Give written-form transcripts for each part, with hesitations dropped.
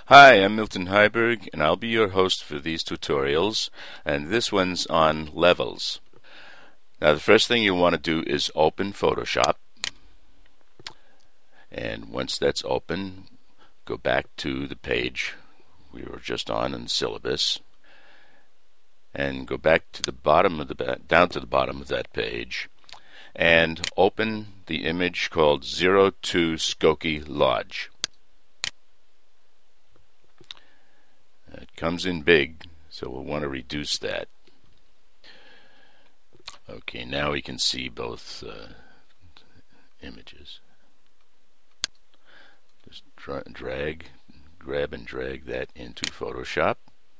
Hi, I'm Milton Heiberg, and I'll be your host for these tutorials, and this one's on levels. Now, the first thing you want to do is open Photoshop, and once that's open, go back to the page we were just on in syllabus, and go back to the bottom of down to the bottom of that page, and open the image called 02 Skokie Lodge. It comes in big, so we'll want to reduce that. Okay, now we can see both images. Just grab and drag that into Photoshop.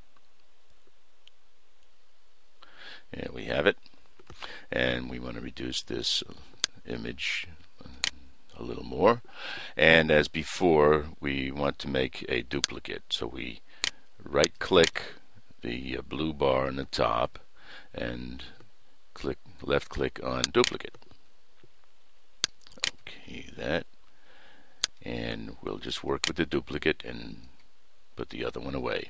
There we have it. And we want to reduce this image a little more. And as before, we want to make a duplicate. So we right-click the blue bar on the top and left-click on duplicate. Okay, that. And we'll just work with the duplicate and put the other one away.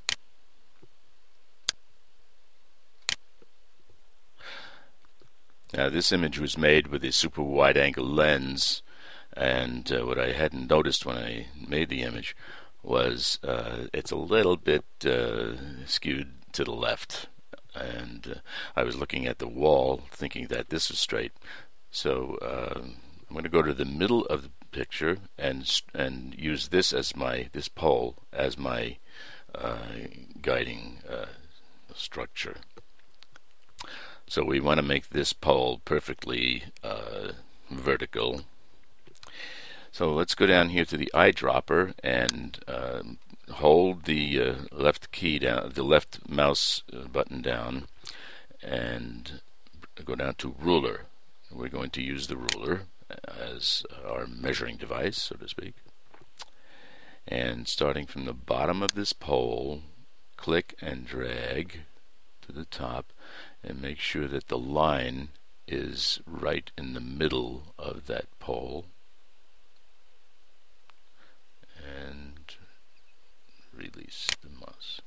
Now, this image was made with a super wide-angle lens, and what I hadn't noticed when I made the image was it's a little bit skewed to the left, and I was looking at the wall thinking that this is straight. So I'm going to go to the middle of the picture and use this pole as my guiding structure. So we want to make this pole perfectly vertical. So let's go down here to the eyedropper and hold the left key down, the left mouse button down, and go down to ruler. We're going to use the ruler as our measuring device, so to speak. And starting from the bottom of this pole, click and drag to the top, and make sure that the line is right in the middle of that pole. And release the mouse.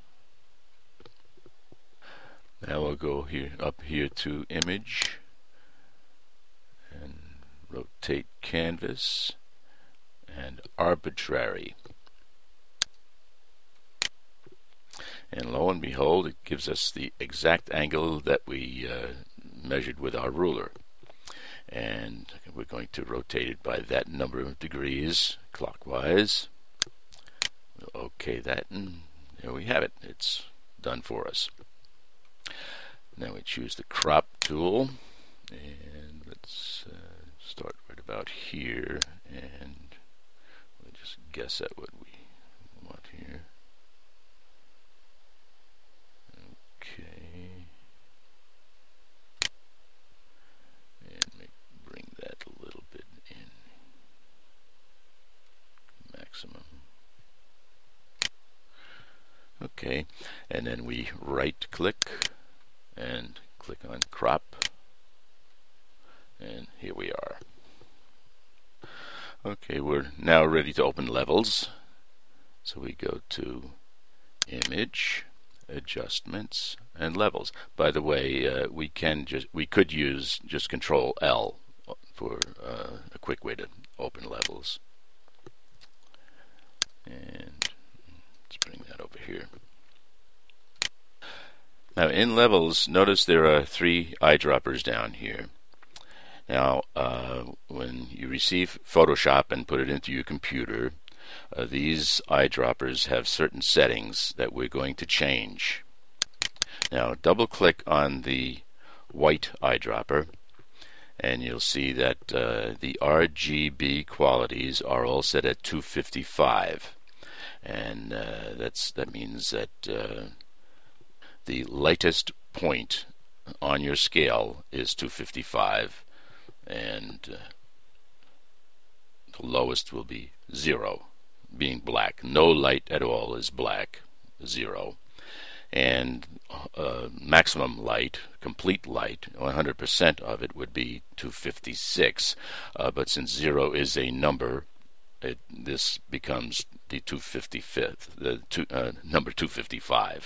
Now we'll go up here to Image and rotate Canvas and Arbitrary. And lo and behold, it gives us the exact angle that we measured with our ruler. And we're going to rotate it by that number of degrees clockwise. We'll OK that, and there we have it. It's done for us. Now we choose the crop tool, and let's start right about here, and we'll just guess at what we want here. Okay, and bring that a little bit in, maximum. Okay, and then we right-click and click on crop, and here we are. Okay, we're now ready to open levels. So we go to Image, Adjustments, and Levels. By the way, we could use just Control L for a quick way to open levels. And let's bring that over here. Now in Levels, notice there are 3 eyedroppers down here. Now, when you receive Photoshop and put it into your computer, these eyedroppers have certain settings that we're going to change. Now, double-click on the white eyedropper, and you'll see that the RGB qualities are all set at 255, and that means that the lightest point on your scale is 255, and the lowest will be 0, being black. No light at all is black, 0. And maximum light, complete light, 100% of it would be 256. But since 0 is a number, this becomes the 255th, number 255,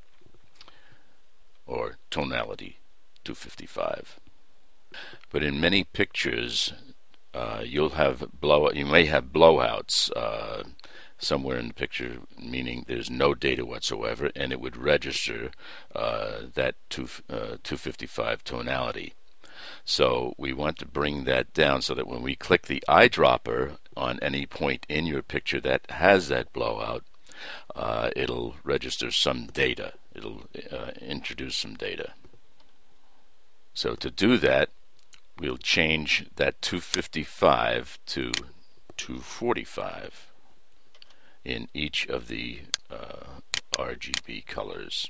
or tonality 255. But in many pictures, you may have blowouts somewhere in the picture, meaning there's no data whatsoever, and it would register that 255 tonality. So we want to bring that down so that when we click the eyedropper on any point in your picture that has that blowout, it'll register some data. It'll introduce some data. So to do that, we'll change that 255 to 245 in each of the RGB colors.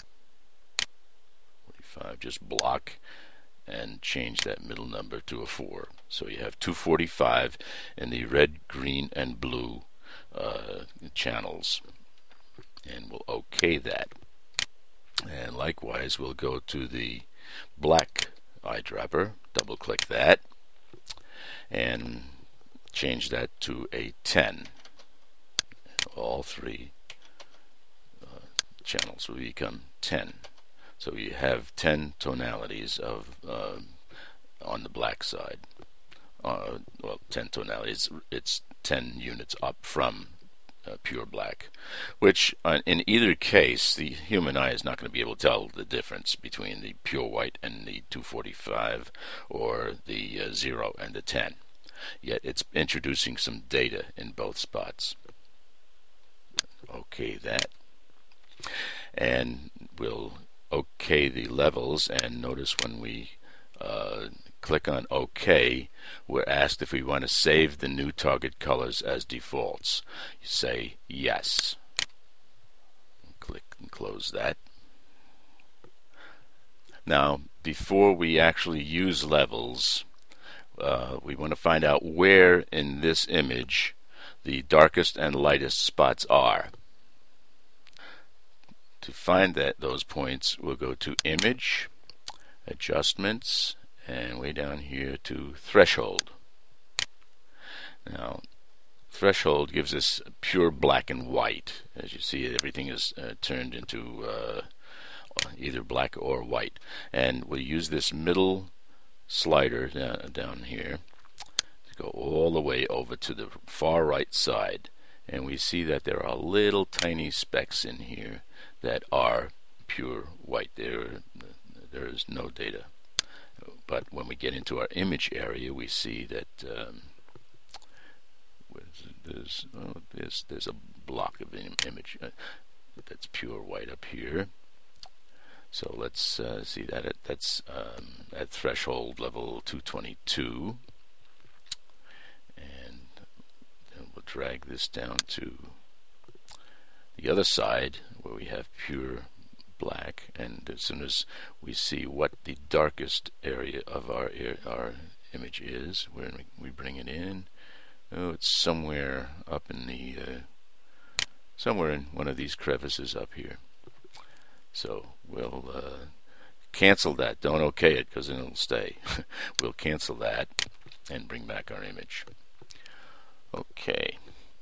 45, just block and change that middle number to a 4. So you have 245 in the red, green, and blue channels. And we'll OK that. And likewise, we'll go to the black eyedropper, double click that, and change that to a 10. All three channels will become 10. So you have 10 tonalities of on the black side. Well, 10 tonalities. It's 10 units up from pure black, which in either case the human eye is not going to be able to tell the difference between the pure white and the 245 or the 0 and the 10. Yet it's introducing some data in both spots. OK that, and we'll OK the levels, and notice when we click on OK, we're asked if we want to save the new target colors as defaults. You say yes. Click and close that. Now, before we actually use levels, we want to find out where in this image the darkest and lightest spots are. To find those points, we'll go to Image, Adjustments, and way down here to Threshold. Now, Threshold gives us pure black and white. As you see, everything is turned into either black or white. And we'll use this middle slider down here to go all the way over to the far right side. And we see that there are little tiny specks in here that are pure white. There is no data. But when we get into our image area, we see that there's a block of image that's pure white up here. So let's see that that's at threshold level 222, and then we'll drag this down to the other side where we have pure black, and as soon as we see what the darkest area of our image is, when we bring it in, it's somewhere up in the somewhere in one of these crevices up here. So we'll cancel that. Don't OK it, because then it'll stay. We'll cancel that and bring back our image. Okay.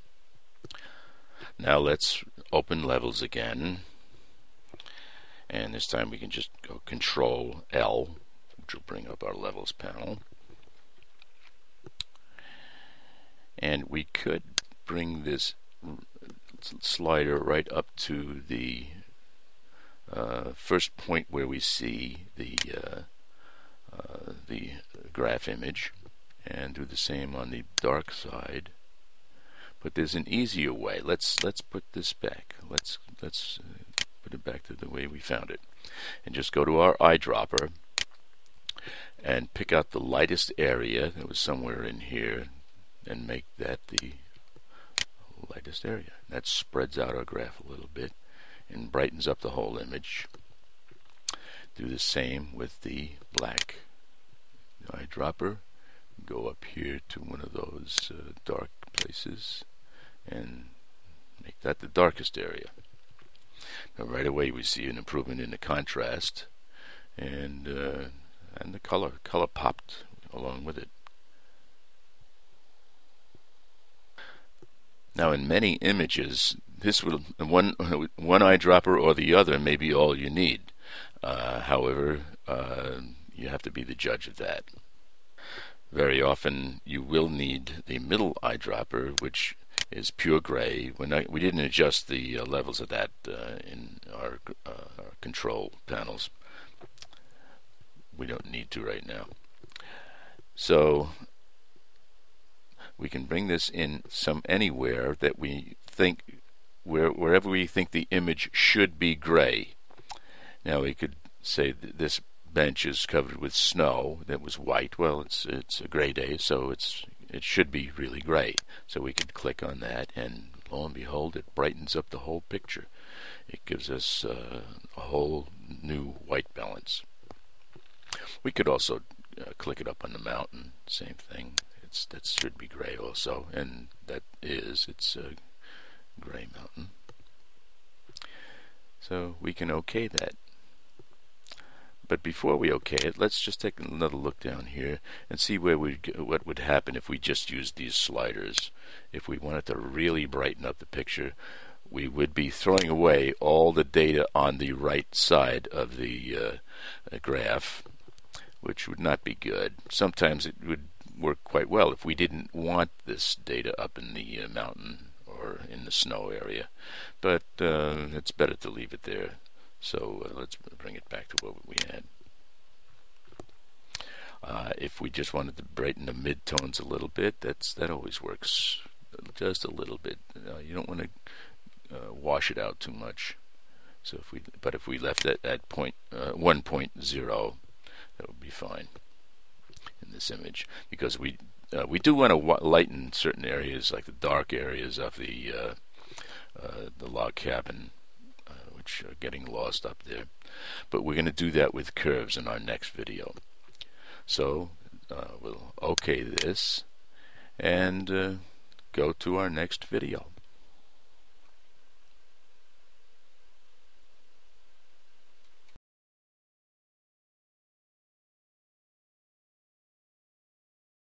Now let's open levels again, and this time we can just go Control L, which will bring up our levels panel. And we could bring this slider right up to the first point where we see the graph image, and do the same on the dark side. But there's an easier way. Let's put this back. Let's put it back to the way we found it, and just go to our eyedropper and pick out the lightest area that was somewhere in here, and make that the lightest area. That spreads out our graph a little bit and brightens up the whole image. Do the same with the black eyedropper. Go up here to one of those dark places and make that the darkest area. Now right away we see an improvement in the contrast, and the color popped along with it. Now, in many images, this will one eyedropper or the other may be all you need. However, you have to be the judge of that. Very often, you will need the middle eyedropper, which is pure gray. We didn't adjust the levels of that in our control panels. We don't need to right now. So we can bring this in anywhere that we think, wherever we think the image should be gray. Now we could say that this bench is covered with snow that was white. Well, it's a gray day, so it should be really gray. So we could click on that, and lo and behold, it brightens up the whole picture. It gives us a whole new white balance. We could also click it up on the mountain. Same thing. That should be gray also, and it's a gray mountain. So we can OK that. But before we OK it, let's just take another look down here and see what would happen if we just used these sliders. If we wanted to really brighten up the picture, we would be throwing away all the data on the right side of the graph, which would not be good. Sometimes it would work quite well if we didn't want this data up in the mountain or in the snow area, but it's better to leave it there. So let's bring it back to what we had. If we just wanted to brighten the midtones a little bit, that always works just a little bit. You don't want to wash it out too much. So if we left it at 1.0, that would be fine in this image, because we do want to lighten certain areas, like the dark areas of the log cabin, which are getting lost up there. But we're going to do that with curves in our next video. So we'll OK this and go to our next video.